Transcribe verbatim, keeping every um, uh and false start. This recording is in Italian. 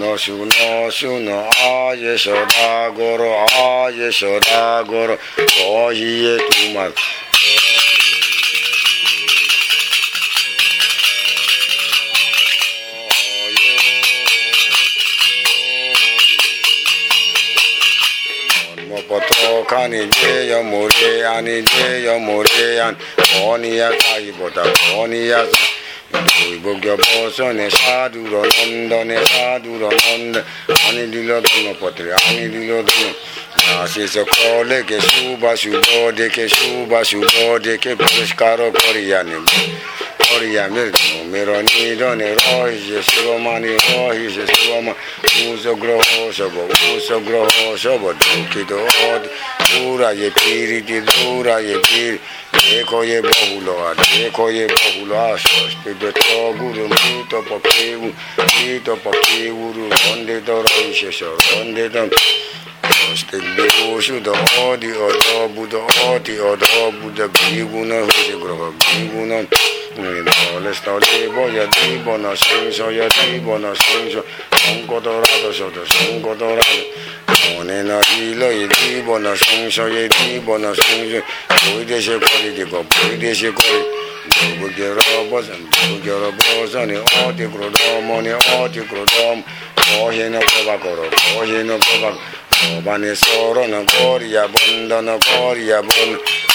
no su no su no a Yashoda Guru a Yashoda Guru kohiye tumar Poto kani je yo more ani je yo more an oni ya sai bota oni ya Boy bogyo boso ne sadhu ro nanda ne sadhu ro nanda ani dilo dono potre ani dilo dono Nasi so kole ke shuba shubo de ke shuba shubo de ke puruskaro koriyane koriyame mero ni done rohi je shivamani rohi je shivama uso groho shobo uso groho shobo duki do dura ye piri di dura ye piri Eko ye bahulo ad, eko ye bahulo asos, pido to guru mito pakevu, mito pakevuru, onde to raishe so, onde to Oste bevu shudo odi odo budo odi odo budo biguna huse groho biguna Nole stole boya di bona senso ya di bona senso, sonko dorado sodo, sonko dorado One na hilo ye di bona senso ye di bona senso, poi deshe kori dico, poi deshe kori Bugero bosan, bugero bosan, oti krodomo, ne oti krodomo, kohe no kobakoro, kohe no kobakoro Bane soro na koria bondo na koria bondo